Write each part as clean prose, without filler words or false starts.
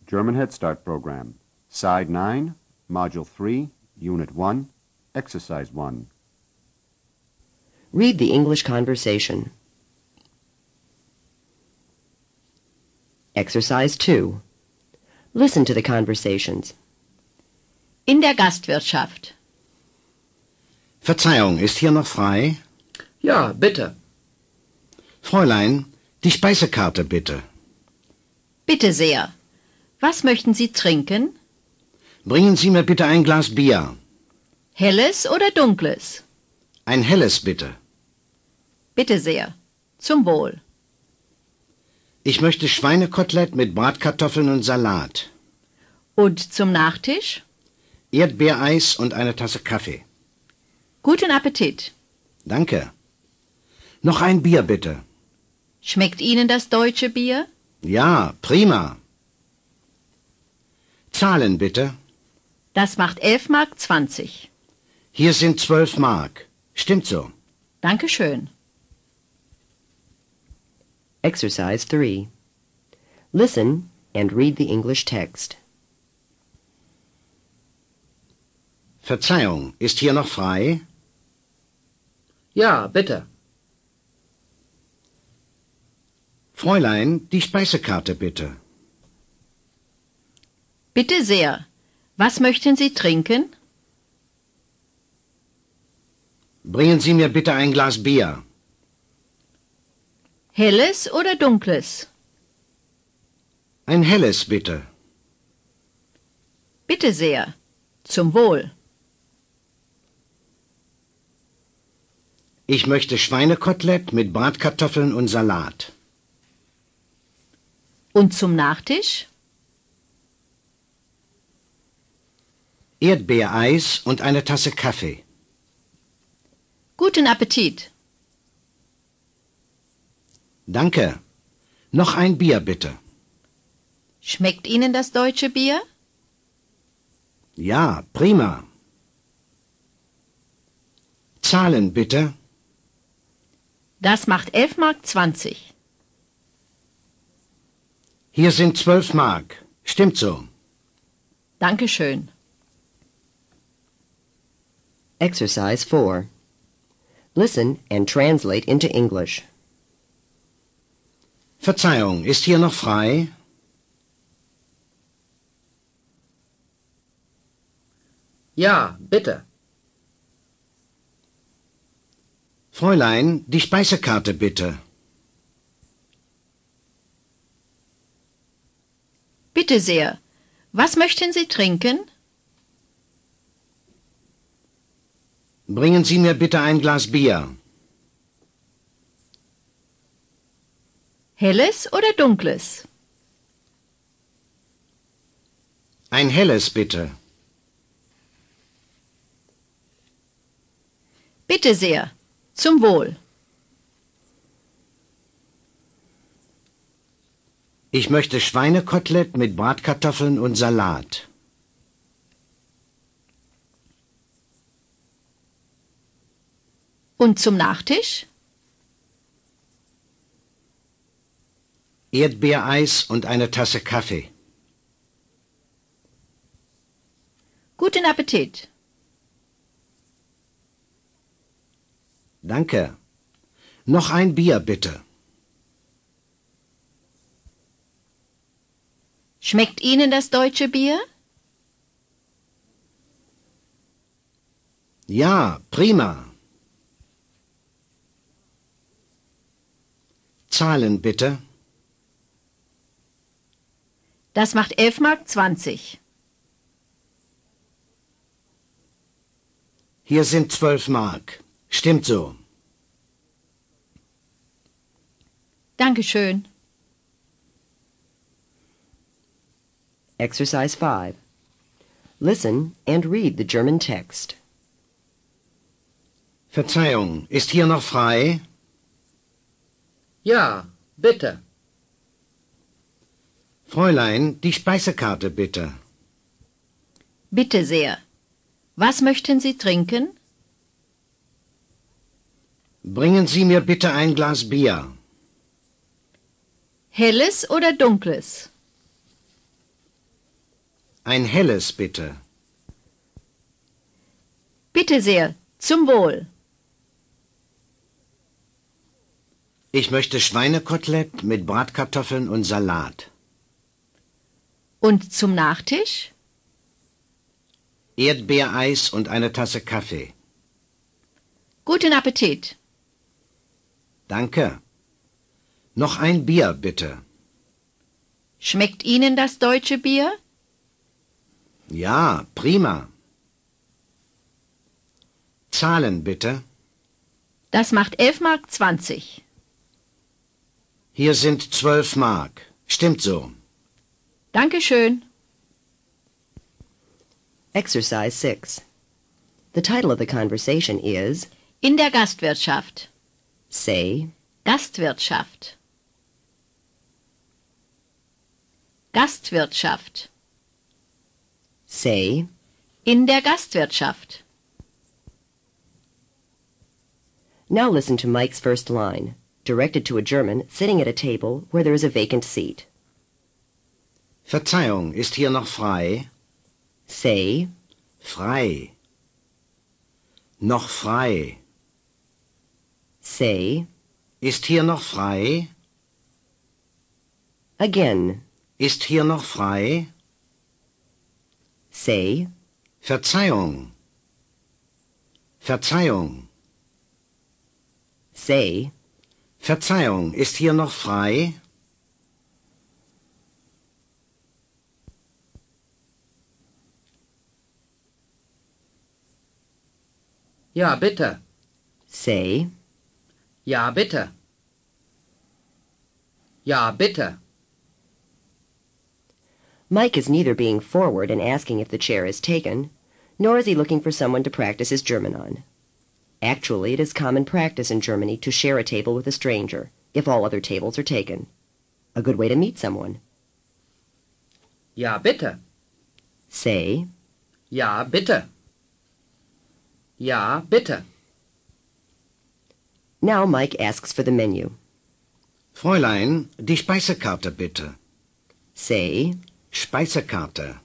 German Head Start Program. Side 9, Module 3, Unit 1, Exercise 1. Read the English conversation. Exercise 2. Listen to the conversations. In der Gastwirtschaft. Verzeihung, ist hier noch frei? Ja, bitte. Fräulein, die Speisekarte bitte. Bitte sehr. Was möchten Sie trinken? Bringen Sie mir bitte ein Glas Bier. Helles oder dunkles? Ein helles bitte. Bitte sehr. Zum Wohl. Ich möchte Schweinekotelett mit Bratkartoffeln und Salat. Und zum Nachtisch? Erdbeereis und eine Tasse Kaffee. Guten Appetit. Danke. Noch ein Bier bitte. Schmeckt Ihnen das deutsche Bier? Ja, prima. Zahlen bitte. Das macht 11,20 Mark. Hier sind 12 Mark. Stimmt so. Dankeschön. Exercise 3. Listen and read the English text. Verzeihung, ist hier noch frei? Ja, bitte. Fräulein, die Speisekarte bitte. Bitte sehr. Was möchten Sie trinken? Bringen Sie mir bitte ein Glas Bier. Helles oder dunkles? Ein helles bitte. Bitte sehr. Zum Wohl. Ich möchte Schweinekotelett mit Bratkartoffeln und Salat. Und zum Nachtisch? Erdbeereis und eine Tasse Kaffee. Guten Appetit. Danke. Noch ein Bier bitte. Schmeckt Ihnen das deutsche Bier? Ja, prima. Zahlen bitte. Das macht 11,20 Mark. Hier sind 12 Mark. Stimmt so. Dankeschön. Exercise 4. Listen and translate into English. Verzeihung, ist hier noch frei? Ja, bitte. Fräulein, die Speisekarte bitte. Bitte sehr. Was möchten Sie trinken? Bringen Sie mir bitte ein Glas Bier. Helles oder dunkles? Ein helles bitte. Bitte sehr. Zum Wohl. Ich möchte Schweinekotelett mit Bratkartoffeln und Salat. Und zum Nachtisch? Erdbeereis und eine Tasse Kaffee. Guten Appetit. Danke. Noch ein Bier bitte. Schmeckt Ihnen das deutsche Bier? Ja, prima. Zahlen bitte. Das macht 11,20 Mark. Hier sind 12 Mark. Stimmt so. Dankeschön. Exercise 5. Listen and read the German text. Verzeihung, ist hier noch frei? Ja, bitte. Fräulein, die Speisekarte bitte. Bitte sehr. Was möchten Sie trinken? Bringen Sie mir bitte ein Glas Bier. Helles oder dunkles? Ein helles, bitte. Bitte sehr, zum Wohl. Ich möchte Schweinekotelett mit Bratkartoffeln und Salat. Und zum Nachtisch? Erdbeereis und eine Tasse Kaffee. Guten Appetit. Danke. Noch ein Bier, bitte. Schmeckt Ihnen das deutsche Bier? Ja, prima. Zahlen, bitte. Das macht 11,20 Mark. Hier sind 12 Mark. Stimmt so. Dankeschön. Exercise 6. The title of the conversation is In der Gastwirtschaft. Say, Gastwirtschaft. Gastwirtschaft. say, In der Gastwirtschaft. Now listen to Mike's first line, directed to a German sitting at a table where there is a vacant seat. Verzeihung, ist hier noch frei? Say, Frei. Noch frei. say, Ist hier noch frei? again, Ist hier noch frei? say, Verzeihung. Verzeihung. say, Verzeihung, ist hier noch frei? Ja, bitte. say, Ja, bitte. Ja, bitte. Mike is neither being forward and asking if the chair is taken, nor is he looking for someone to practice his German on. Actually, it is common practice in Germany to share a table with a stranger, if all other tables are taken. A good way to meet someone. Ja, bitte. Say, Ja, bitte. Ja, bitte. now Mike asks for the menu. Fräulein, die Speisekarte bitte. Say, Speisekarte.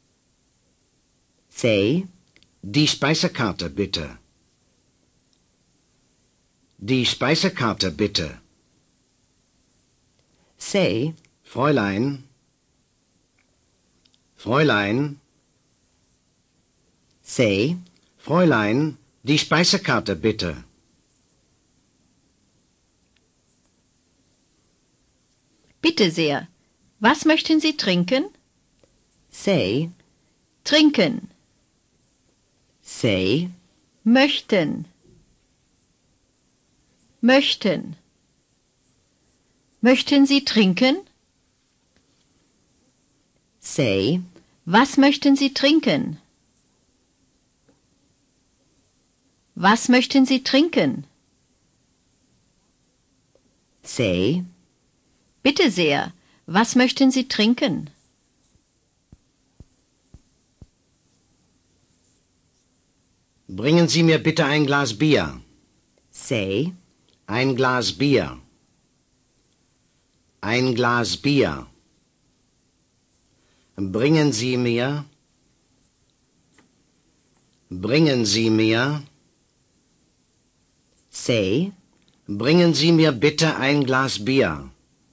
say, Die Speisekarte bitte. Die Speisekarte bitte. say, Fräulein. Fräulein. say, Fräulein, die Speisekarte bitte. Bitte sehr. Was möchten Sie trinken? say, Trinken. say, Möchten. Möchten. Möchten Sie trinken? say, Was möchten Sie trinken? Was möchten Sie trinken? say, Bitte sehr. Was möchten Sie trinken? Bringen Sie mir bitte ein Glas Bier. say, Ein Glas Bier. Ein Glas Bier. Bringen Sie mir. Bringen Sie mir. say, Bringen Sie mir bitte ein Glas Bier.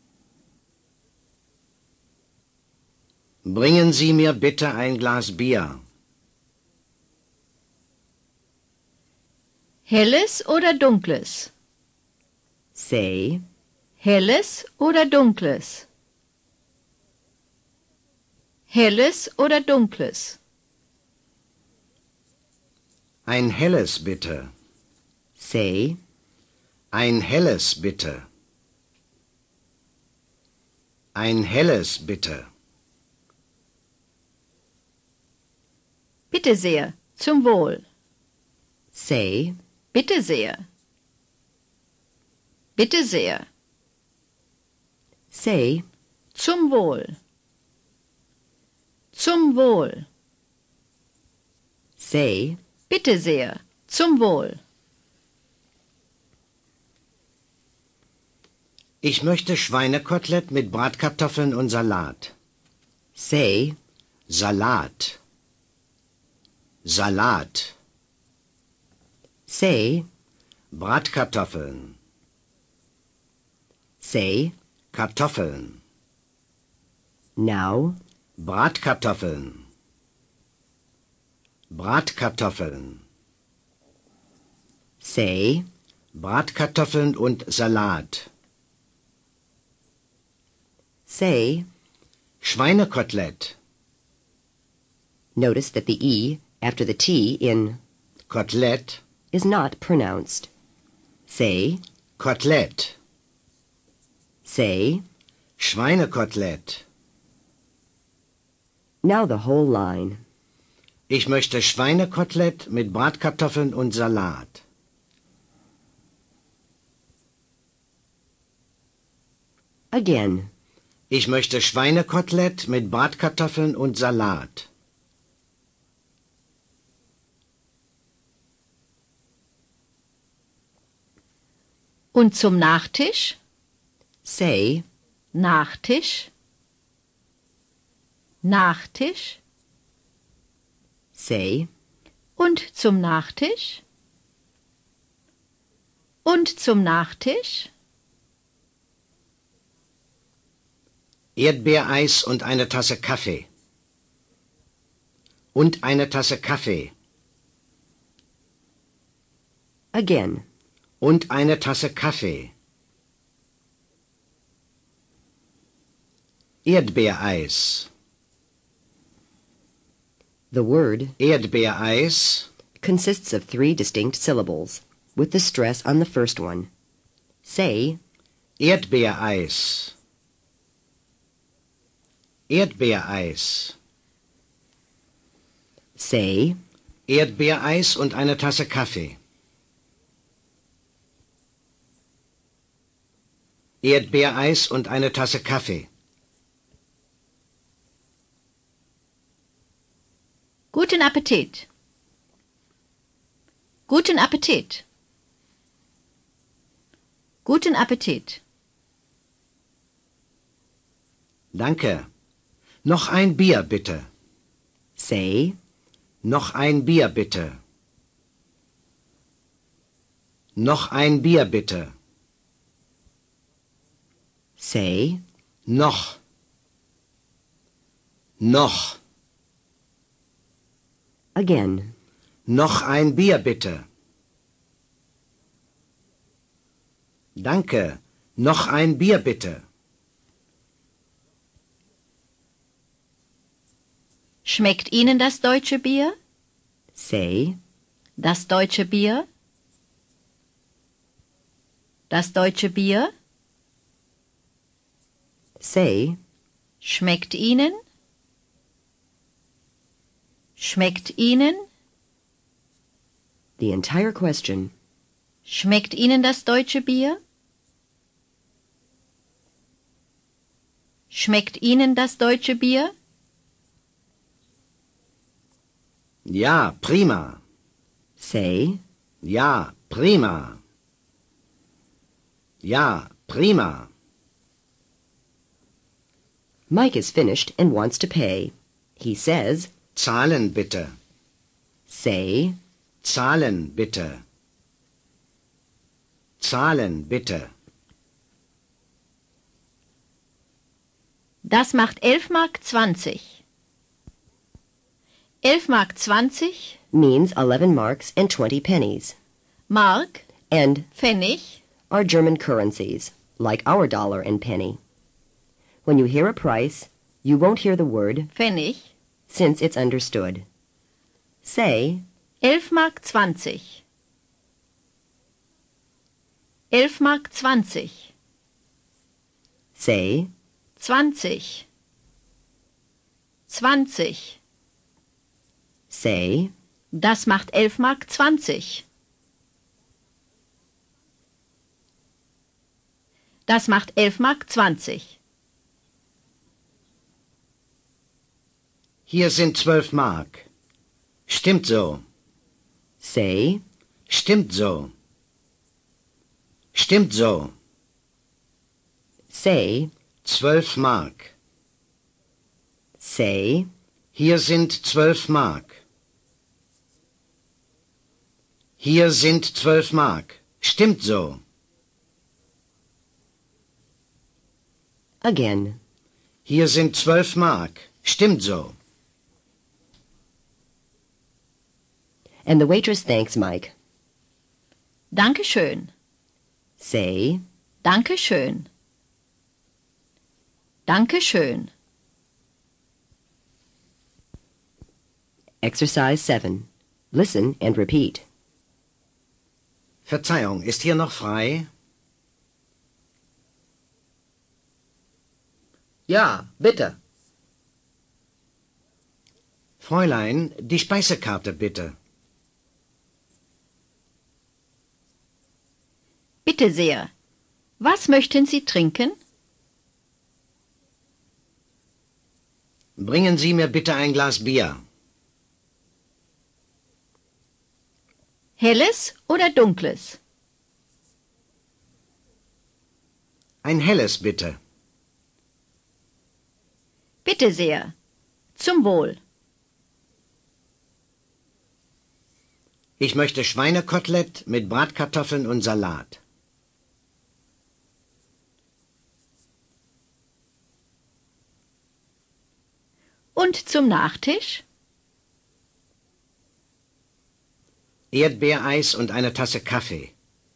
Bringen Sie mir bitte ein Glas Bier. Helles oder dunkles? say, Helles oder dunkles? Helles oder dunkles? Ein helles bitte. say, Ein helles bitte. Ein helles bitte. Bitte sehr. Zum Wohl. say, Bitte sehr. Bitte sehr. say, Zum Wohl. Zum Wohl. say, Bitte sehr. Zum Wohl. Ich möchte Schweinekotelett mit Bratkartoffeln und Salat. say, Salat. Salat. Say, Bratkartoffeln. say, Kartoffeln. now, Bratkartoffeln. Bratkartoffeln. say, Bratkartoffeln und Salat. say. Schweinekotelett. Notice that the E after the T in Kotelett. is not pronounced. Say, Kotelett. say, Schweinekotelett. now the whole line. Ich möchte Schweinekotelett mit Bratkartoffeln und Salat. Again, Ich möchte Schweinekotelett mit Bratkartoffeln und Salat. Und zum Nachtisch? say, Nachtisch? Nachtisch? say, Und zum Nachtisch? Und zum Nachtisch? Erdbeereis und eine Tasse Kaffee. Und eine Tasse Kaffee. again, Und eine Tasse Kaffee. Erdbeereis. the word Erdbeereis. consists of 3 distinct syllables, with the stress on the first one. Say, Erdbeereis. Erdbeereis. say, Erdbeereis und eine Tasse Kaffee. Erdbeereis und eine Tasse Kaffee. Guten Appetit. Guten Appetit. Guten Appetit. Danke. Noch ein Bier, bitte. say, Noch ein Bier, bitte. Noch ein Bier, bitte. say, Noch. Noch. again, Noch ein Bier, bitte. Danke. Noch ein Bier, bitte. Schmeckt Ihnen das deutsche Bier? say, Das deutsche Bier? Das deutsche Bier? say, Schmeckt Ihnen? Schmeckt Ihnen? the entire question. Schmeckt Ihnen das deutsche Bier? Schmeckt Ihnen das deutsche Bier? Ja, prima. Say, Ja, prima. Ja, prima. Mike is finished and wants to pay. He says, Zahlen bitte. say, Zahlen bitte. Zahlen bitte. Das macht 11 Mark 20. 11 Mark 20, means 11 marks and 20 pennies. Mark, And Pfennig, are German currencies, like our dollar and penny. When you hear a price, you won't hear the word Pfennig, since it's understood. Say, 11 Mark 20. 11 Mark 20. say, 20. 20. say, Das macht 11 Mark 20. Das macht 11 Mark 20. Hier sind 12 Mark. Stimmt so. say, Stimmt so. Stimmt so. say, 12 Mark. say, Hier sind 12 Mark. Hier sind 12 Mark. Stimmt so. Again. Hier sind 12 Mark. Stimmt so. And the waitress thanks Mike. Danke schön. Say, Danke schön. Danke schön. Exercise 7. Listen and repeat. Verzeihung, ist hier noch frei? Ja, bitte. Fräulein, die Speisekarte bitte. Bitte sehr. Was möchten Sie trinken? Bringen Sie mir bitte ein Glas Bier. Helles oder dunkles? Ein helles bitte. Bitte sehr. Zum Wohl. Ich möchte Schweinekotelett mit Bratkartoffeln und Salat. Und zum Nachtisch? Erdbeereis und eine Tasse Kaffee.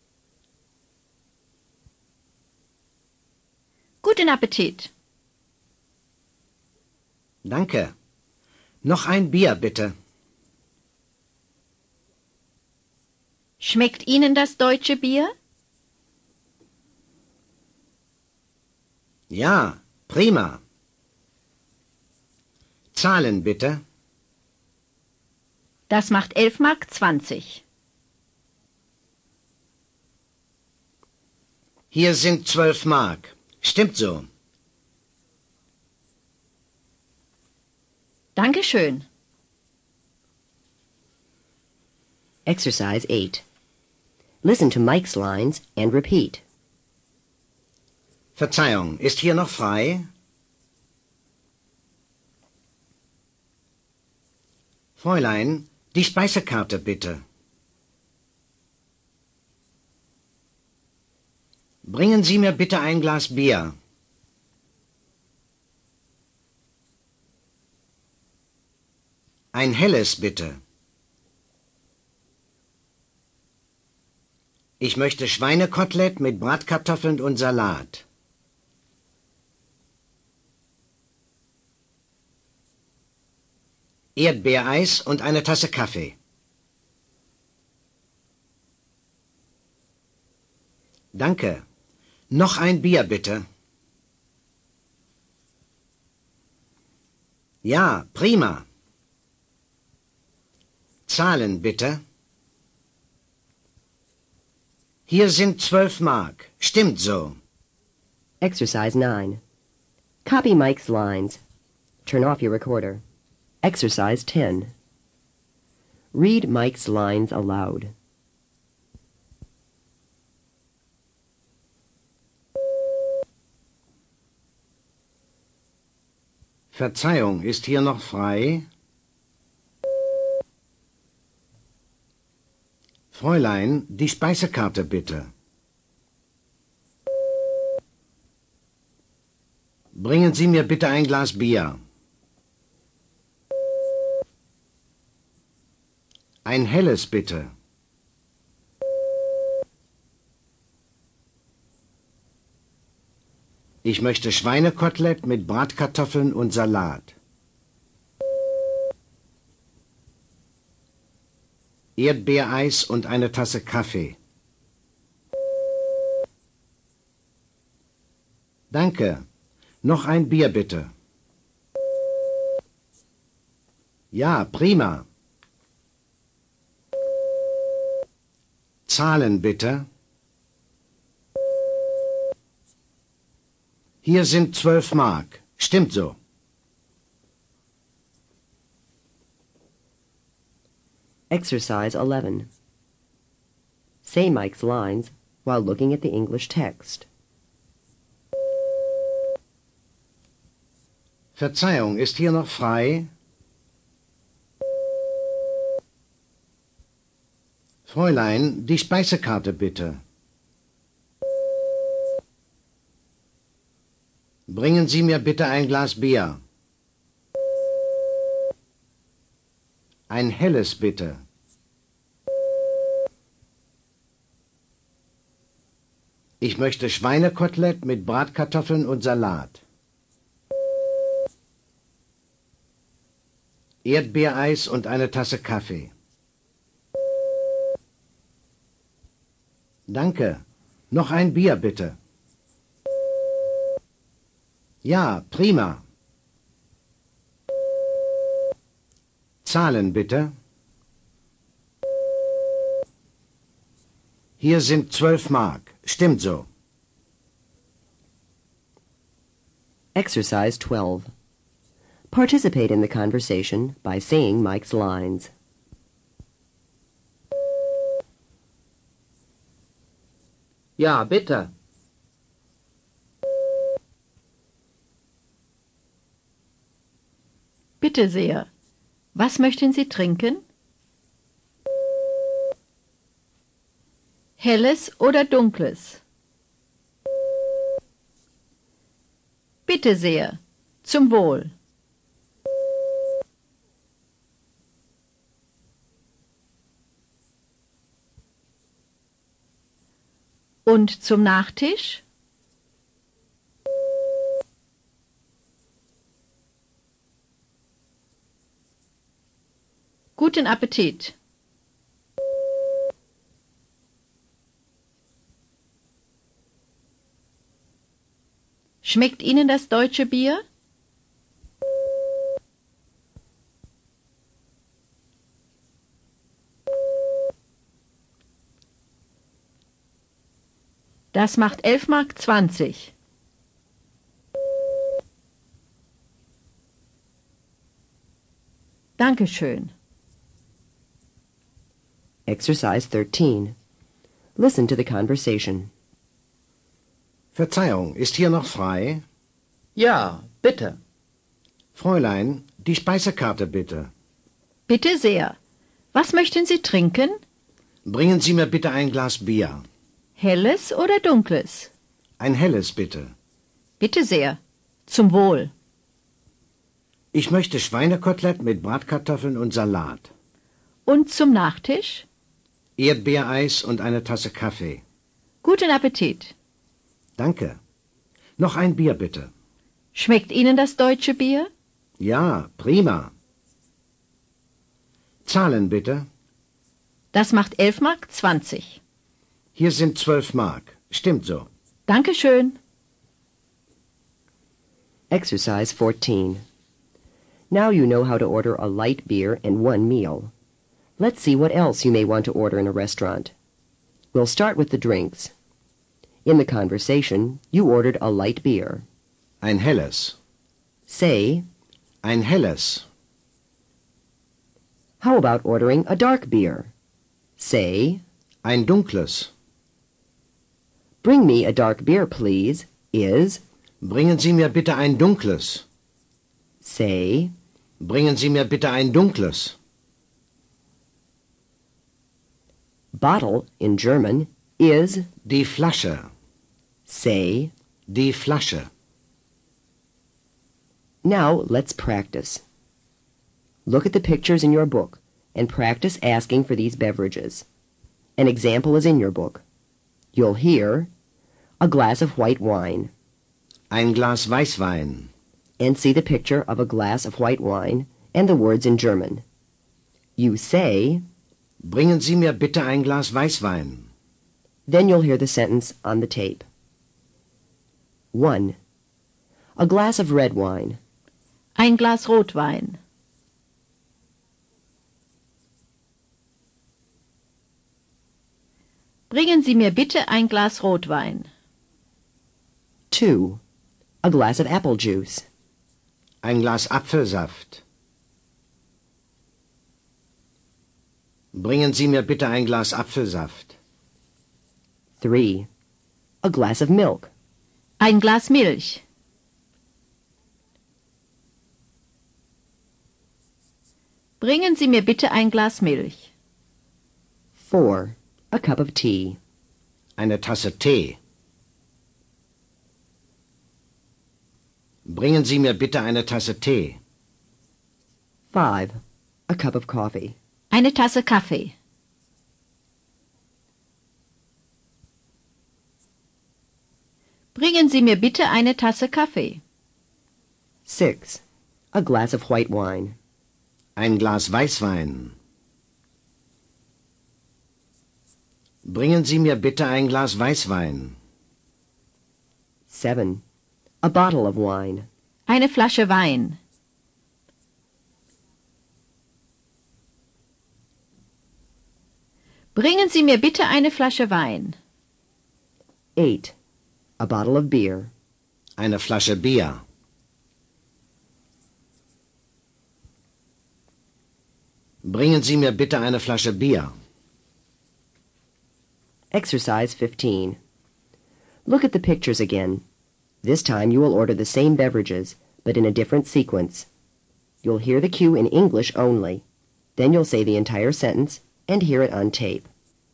Guten Appetit. Danke. Noch ein Bier bitte. Schmeckt Ihnen das deutsche Bier? Ja, prima. Zahlen bitte. Das macht 11,20 Mark. Hier sind 12 Mark. Stimmt so. Dankeschön. Exercise 8. Listen to Mike's lines and repeat. Verzeihung, ist hier noch frei? Fräulein, die Speisekarte bitte. Bringen Sie mir bitte ein Glas Bier. Ein helles bitte. Ich möchte Schweinekotelett mit Bratkartoffeln und Salat. Erdbeereis und eine Tasse Kaffee. Danke. Noch ein Bier bitte. Ja, prima. Zahlen bitte. Hier sind 12 Mark. Stimmt so. Exercise 9. Copy Mike's lines. Turn off your recorder. Exercise 10. Read Mike's lines aloud. Verzeihung, ist hier noch frei? Fräulein, die Speisekarte bitte. Bringen Sie mir bitte ein Glas Bier. Ein helles bitte. Ich möchte Schweinekotelett mit Bratkartoffeln und Salat. Erdbeereis und eine Tasse Kaffee. Danke. Noch ein Bier bitte. Ja, prima. Zahlen bitte. Hier sind 12 Mark. Stimmt so. Exercise 11. Say Mike's lines while looking at the English text. Verzeihung, ist hier noch frei? Fräulein, die Speisekarte bitte. Bringen Sie mir bitte ein Glas Bier. Ein helles bitte. Ich möchte Schweinekotelett mit Bratkartoffeln und Salat. Erdbeereis und eine Tasse Kaffee. Danke. Noch ein Bier bitte. Ja, prima. Zahlen bitte. Hier sind 12 Mark. Stimmt so. Exercise 12. Participate in the conversation by saying Mike's lines. Ja, bitte. Bitte sehr. Was möchten Sie trinken? Helles oder dunkles? Bitte sehr. Zum Wohl. Und zum Nachtisch? Guten Appetit. Schmeckt Ihnen das deutsche Bier? Das macht 11,20 Mark. Dankeschön. Exercise 13. Listen to the conversation. Verzeihung, ist hier noch frei? Ja, bitte. Fräulein, die Speisekarte bitte. Bitte sehr. Was möchten Sie trinken? Bringen Sie mir bitte ein Glas Bier. Helles oder dunkles? Ein helles bitte. Bitte sehr. Zum Wohl. Ich möchte Schweinekotelett mit Bratkartoffeln und Salat. Und zum Nachtisch? Erdbeereis und eine Tasse Kaffee. Guten Appetit. Danke. Noch ein Bier bitte. Schmeckt Ihnen das deutsche Bier? Ja, prima. Zahlen bitte. Das macht 11,20 Mark. Hier sind 12 Mark. Stimmt so. Dankeschön. Exercise 14. Now you know how to order a light beer and one meal. Let's see what else you may want to order in a restaurant. We'll start with the drinks. In the conversation, you ordered a light beer. Ein helles. Say, Ein helles. how about ordering a dark beer? Say, Ein dunkles. bring me a dark beer, please, is, Bringen Sie mir bitte ein dunkles. say, Bringen Sie mir bitte ein dunkles. bottle in German is, Die Flasche. say. Die Flasche. Now let's practice. Look at the pictures in your book and practice asking for these beverages. An example is in your book. You'll hear a glass of white wine Ein Glas Weißwein. and see the picture of a glass of white wine and the words in German. You say, Bringen Sie mir bitte ein Glas Weißwein. then you'll hear the sentence on the tape. 1. A glass of red wine. Ein Glas Rotwein. Bringen Sie mir bitte ein Glas Rotwein. 2. A glass of apple juice. Ein Glas Apfelsaft. Bringen Sie mir bitte ein Glas Apfelsaft. 3. A glass of milk. Ein Glas Milch. Bringen Sie mir bitte ein Glas Milch. 4. A cup of tea. Eine Tasse Tee. Bringen Sie mir bitte eine Tasse Tee. 5. A cup of coffee. Eine Tasse Kaffee. Bringen Sie mir bitte eine Tasse Kaffee. 6. A glass of white wine. Ein Glas Weißwein. Bringen Sie mir bitte ein Glas Weißwein. 7. A bottle of wine. Eine Flasche Wein. Bringen Sie mir bitte eine Flasche Wein. 8. A bottle of beer. Eine Flasche Bier. Bringen Sie mir bitte eine Flasche Bier. Exercise 15. Look at the pictures again. This time you will order the same beverages, but in a different sequence. You'll hear the cue in English only. Then you'll say the entire sentence and hear it on tape.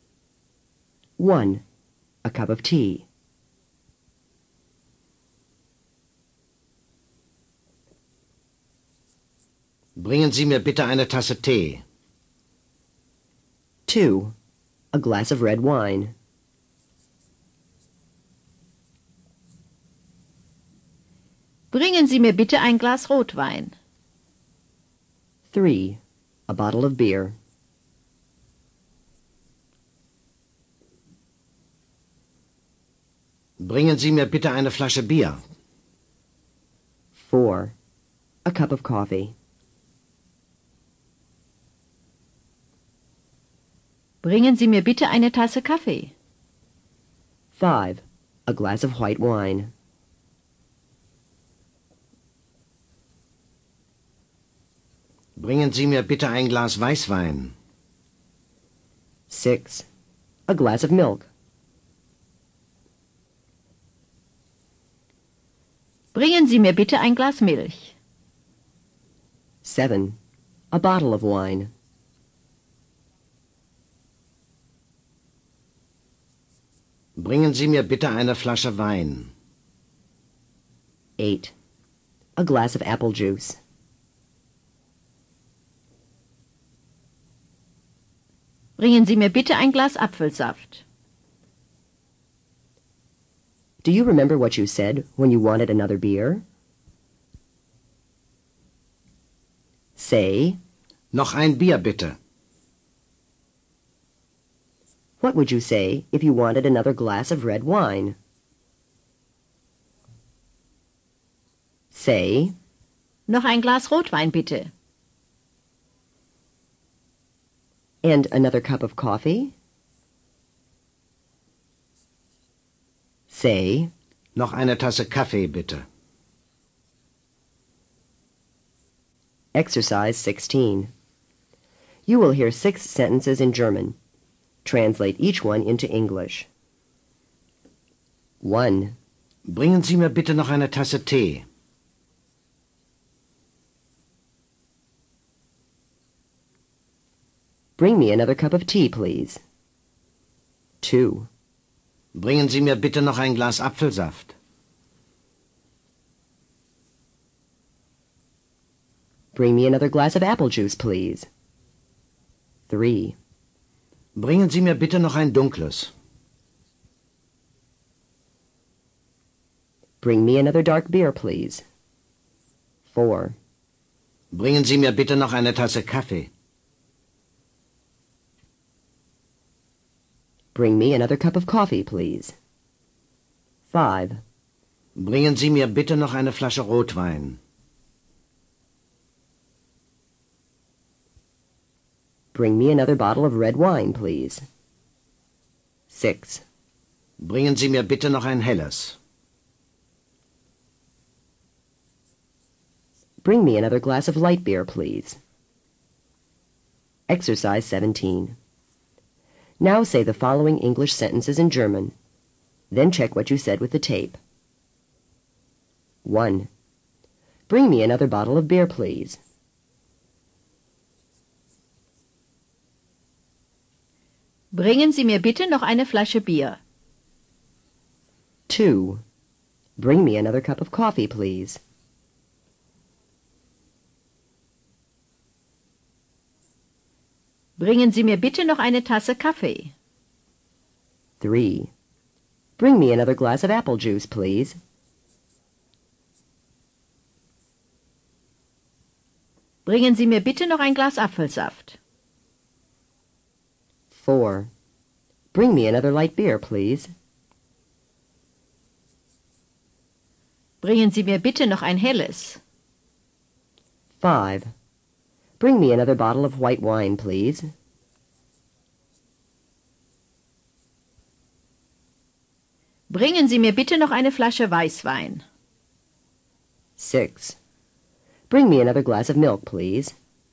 1. A cup of tea. Bringen Sie mir bitte eine Tasse Tee. 2. A glass of red wine. Bringen Sie mir bitte ein Glas Rotwein. 3. A bottle of beer. Bringen Sie mir bitte eine Flasche Bier. 4. A cup of coffee. Bringen Sie mir bitte eine Tasse Kaffee. 5. A glass of white wine. Bringen Sie mir bitte ein Glas Weißwein. 6. A glass of milk. Bringen Sie mir bitte ein Glas Milch. 7. A bottle of wine. Bringen Sie mir bitte eine Flasche Wein. 8. A glass of apple juice. Bringen Sie mir bitte ein Glas Apfelsaft. Do you remember what you said when you wanted another beer? Say, Noch ein Bier bitte. what would you say if you wanted another glass of red wine? Say, Noch ein Glas Rotwein bitte. and another cup of coffee? Say, Noch eine Tasse Kaffee bitte. Exercise 16. You will hear 6 sentences in German. Translate each one into English. 1. Bringen Sie mir bitte noch eine Tasse Tee. Bring me another cup of tea, please. 2. Bringen Sie mir bitte noch ein Glas Apfelsaft. Bring me another glass of apple juice, please. 3. Bringen Sie mir bitte noch ein dunkles. Bring me another dark beer, please. 4. Bringen Sie mir bitte noch eine Tasse Kaffee. Bring me another cup of coffee, please. 5. Bringen Sie mir bitte noch eine Flasche Rotwein. Bring me another bottle of red wine, please. 6. Bringen Sie mir bitte noch ein helles. Bring me another glass of light beer, please. Exercise 17. Now say the following English sentences in German. Then check what you said with the tape. 1. Bring me another bottle of beer, please. Bringen Sie mir bitte noch eine Flasche Bier. 2. Bring me another cup of coffee, please. Bringen Sie mir bitte noch eine Tasse Kaffee. 3. Bring me another glass of apple juice, please. Bringen Sie mir bitte noch ein Glas Apfelsaft. 4. Bring me another light beer, please. Bringen Sie mir bitte noch ein helles. 5. Bring me another bottle of white wine, please. Bringen Sie mir bitte noch eine Flasche Weißwein. 6. Bring me another glass of milk, please.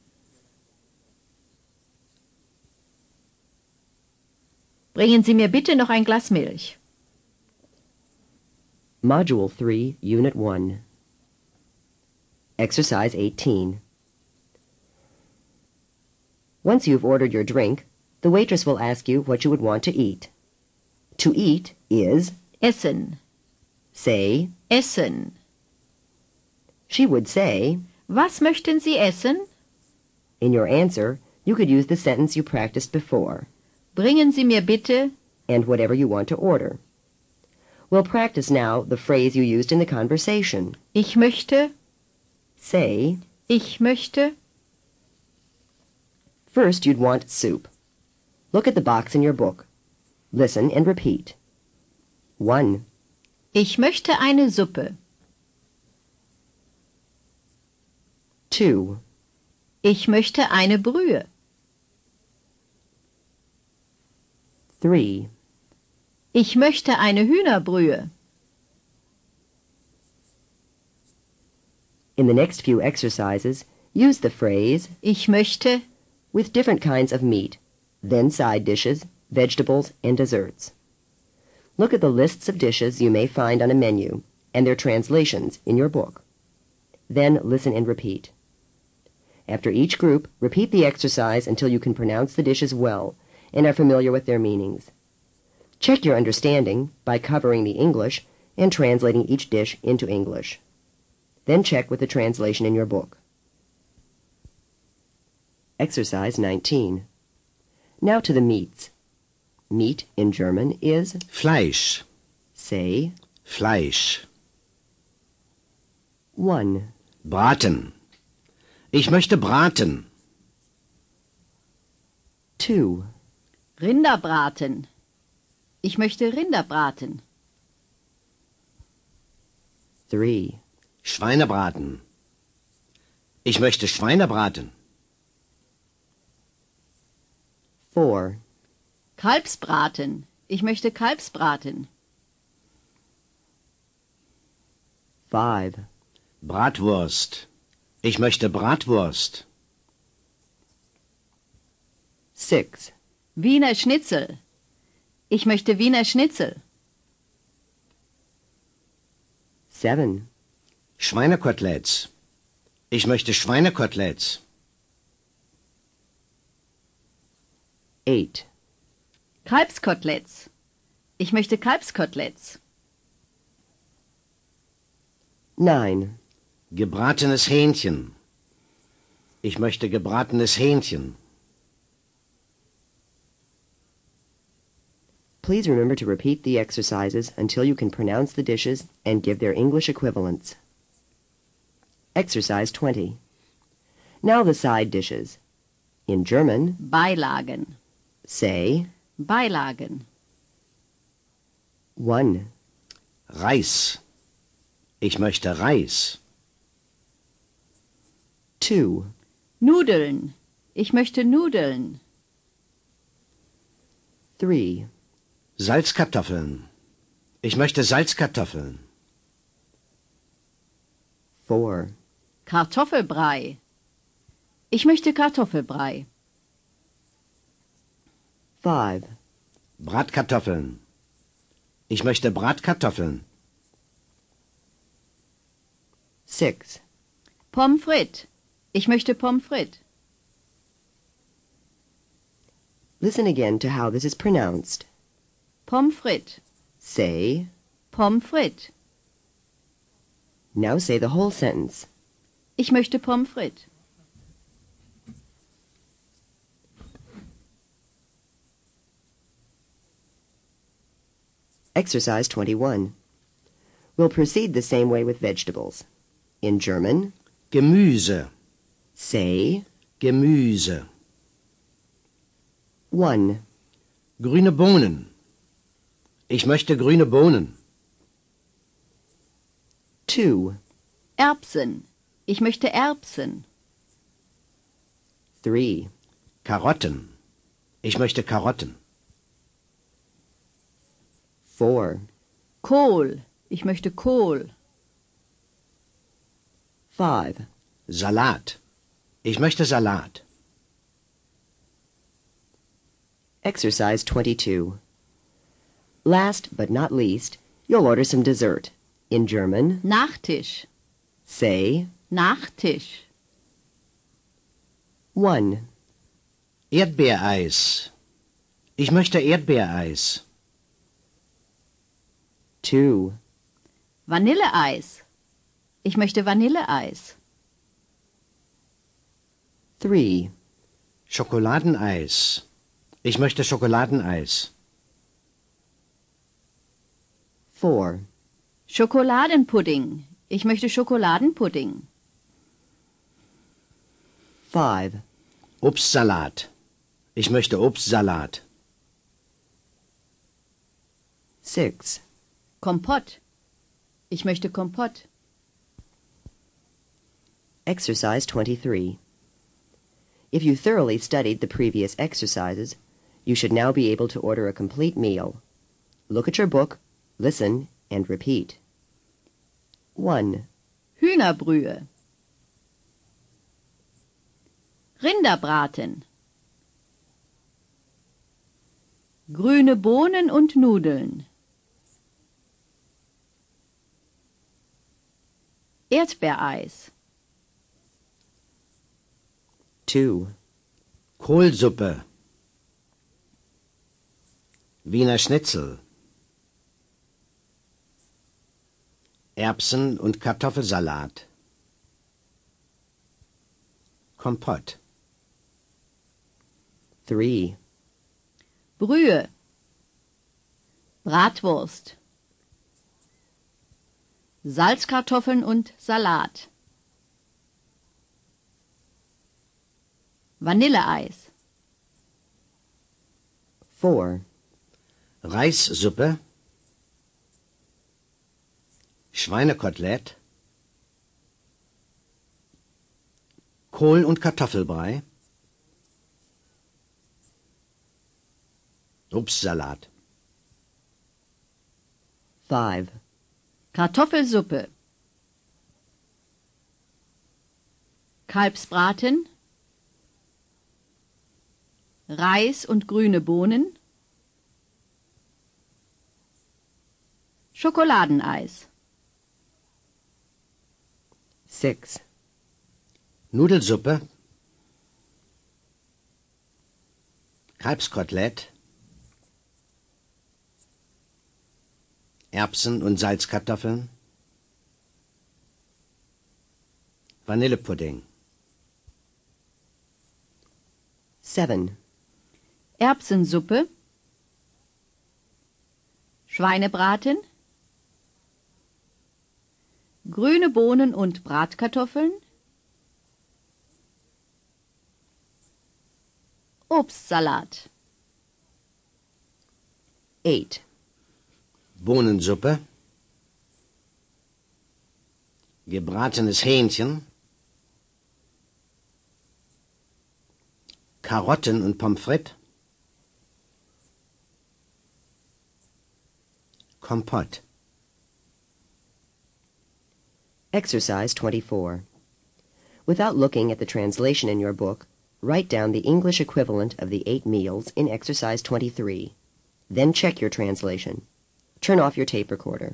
Bringen Sie mir bitte noch ein Glas Milch. Module 3, Unit 1. Exercise 18. Once you've ordered your drink, the waitress will ask you what you would want to eat. To eat is Essen. say. Essen. She would say, Was möchten Sie essen? in your answer, you could use the sentence you practiced before, Bringen Sie mir bitte. and whatever you want to order. We'll practice now the phrase you used in the conversation. Ich möchte. Say, Ich möchte. first you'd want soup. Look at the box in your book. Listen and repeat. 1. Ich möchte eine Suppe. 2. Ich möchte eine Brühe. 3. Ich möchte eine Hühnerbrühe. In the next few exercises, use the phrase Ich möchte. with different kinds of meat, then side dishes, vegetables, and desserts. Look at the lists of dishes you may find on a menu and their translations in your book. Then listen and repeat. After each group, repeat the exercise until you can pronounce the dishes well and are familiar with their meanings. Check your understanding by covering the English and translating each dish into English. Then check with the translation in your book. Exercise 19. Now to the meats. Meat in German is Fleisch. say. Fleisch. 1. Braten. Ich möchte braten. 2. Rinderbraten. Ich möchte Rinderbraten. 3. Schweinebraten. Ich möchte Schweinebraten. 4. Kalbsbraten. Ich möchte Kalbsbraten. 5. Bratwurst. Ich möchte Bratwurst. 6. Wiener Schnitzel. Ich möchte Wiener Schnitzel. 7. Schweinekoteletts. Ich möchte Schweinekoteletts. 8. Kalbskoteletts. Ich möchte Kalbskoteletts. 9. Gebratenes Hähnchen. Ich möchte gebratenes Hähnchen. Please remember to repeat the exercises until you can pronounce the dishes and give their English equivalents. Exercise 20. Now the side dishes. In German, Beilagen. say Beilagen. 1. Reis. Ich möchte Reis. 2. Nudeln. Ich möchte Nudeln. 3. Salzkartoffeln. Ich möchte Salzkartoffeln. 4. Kartoffelbrei. Ich möchte Kartoffelbrei. 5. Bratkartoffeln. Ich möchte Bratkartoffeln. 6. Pommes frites. Ich möchte Pommes frites. Listen again to how this is pronounced. Pommes frites. Say, Pommes frites. now say the whole sentence. Ich möchte Pommes frites. Exercise 21. We'll proceed the same way with vegetables. In German, Gemüse. say Gemüse. 1, Grüne Bohnen. Ich möchte grüne Bohnen. 2, Erbsen. Ich möchte Erbsen. 3, Karotten. Ich möchte Karotten. 4, Kohl. Ich möchte Kohl. 5, Salat. Ich möchte Salat. Exercise 22. Last but not least, you'll order some dessert. In German, Nachtisch. say Nachtisch. 1, Erdbeereis. Ich möchte Erdbeereis. 2, Vanilleeis. Ich möchte Vanilleeis. 3, Schokoladeneis. Ich möchte Schokoladeneis. 4, Schokoladenpudding. Ich möchte Schokoladenpudding. 5, Obstsalat. Ich möchte Obstsalat. 6, Kompott. Ich möchte Kompott. Exercise 23. If you thoroughly studied the previous exercises, you should now be able to order a complete meal. Look at your book, listen, and repeat. 1, Hühnerbrühe. Rinderbraten. Grüne Bohnen und Nudeln. Erdbeereis. 2, Kohlsuppe. Wiener Schnitzel. Erbsen- und Kartoffelsalat. Kompott. 3, Brühe. Bratwurst. Salzkartoffeln und Salat. Vanilleeis. 4, Reissuppe. Schweinekotelett. Kohl- und Kartoffelbrei. Obstsalat. 5, Kartoffelsuppe. Kalbsbraten. Reis und grüne Bohnen. Schokoladeneis. 6, Nudelsuppe. Kalbskotelett. Erbsen- und Salzkartoffeln. Vanillepudding. 7, Erbsensuppe. Schweinebraten. Grüne Bohnen und Bratkartoffeln. Obstsalat. 8, Bohnensuppe. Gebratenes Hähnchen. Karotten und Pommes frites. Kompott. Exercise 24. Without looking at the translation in your book, write down the English equivalent of the 8 meals in Exercise 23. Then check your translation. Turn off your tape recorder.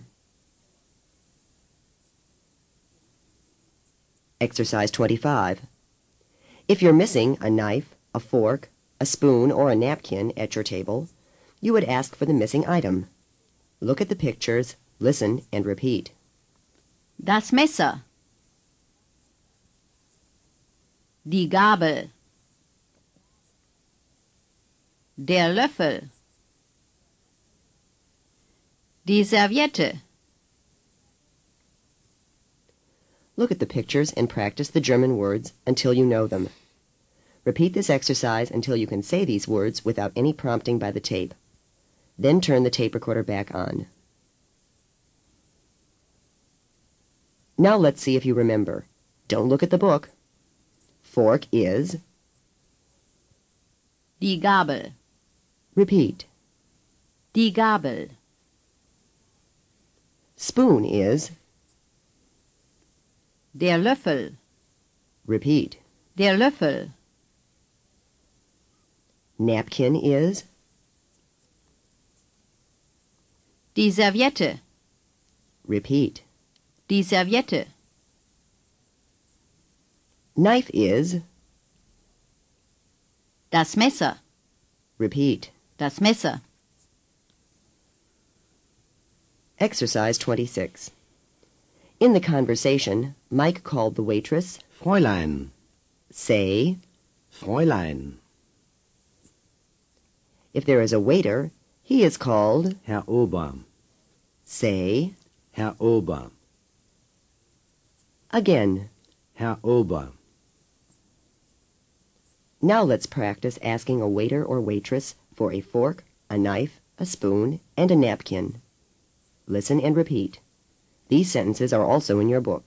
Exercise 25. If you're missing a knife, a fork, a spoon, or a napkin at your table, you would ask for the missing item. Look at the pictures, listen, and repeat. Das Messer. Die Gabel. Der Löffel. Die Serviette. Look at the pictures and practice the German words until you know them. Repeat this exercise until you can say these words without any prompting by the tape. Then turn the tape recorder back on. Now let's see if you remember. Don't look at the book. Fork is... Die Gabel. Repeat. Die Gabel. Spoon is... Der Löffel. Repeat. Der Löffel. Napkin is... Die Serviette. Repeat. Die Serviette. Knife is... Das Messer. Repeat. Das Messer. Exercise 26. In the conversation, Mike called the waitress. Fräulein. Say, Fräulein. if there is a waiter, he is called. Herr Ober. Say, Herr Ober. again. Herr Ober. Now let's practice asking a waiter or waitress for a fork, a knife, a spoon, and a napkin. Listen and repeat. These sentences are also in your book.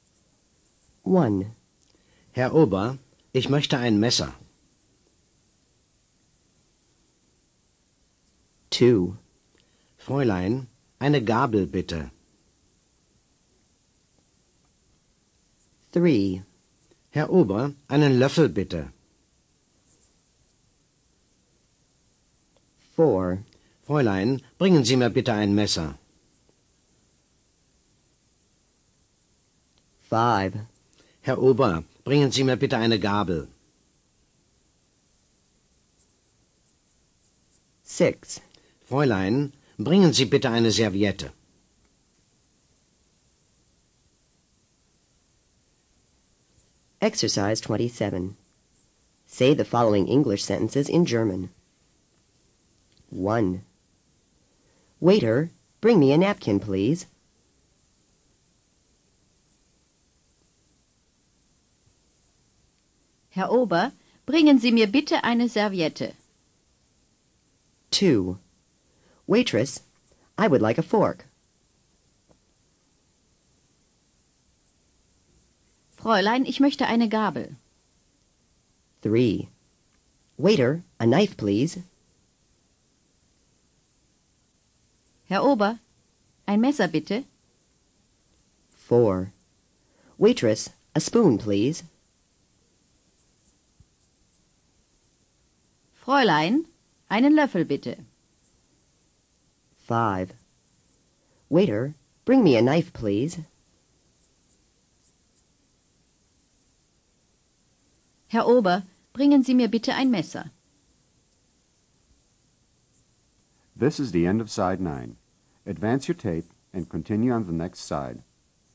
1. Herr Ober, ich möchte ein Messer. 2. Fräulein, eine Gabel bitte. 3. Herr Ober, einen Löffel bitte. 4. Fräulein, bringen Sie mir bitte ein Messer. 5. Herr Ober, bringen Sie mir bitte eine Gabel. 6. Fräulein, bringen Sie bitte eine Serviette. Exercise 27. Say the following English sentences in German. 1. Waiter, bring me a napkin, please. Herr Ober, bringen Sie mir bitte eine Serviette. 2. Waitress, I would like a fork. Fräulein, ich möchte eine Gabel. 3. Waiter, a knife, please. Herr Ober, ein Messer bitte. 4. Waitress, a spoon, please. Fräulein, einen Löffel bitte. 5. Waiter, bring me a knife, please. Herr Ober, bringen Sie mir bitte ein Messer. This is the end of side 9. Advance your tape and continue on the next side.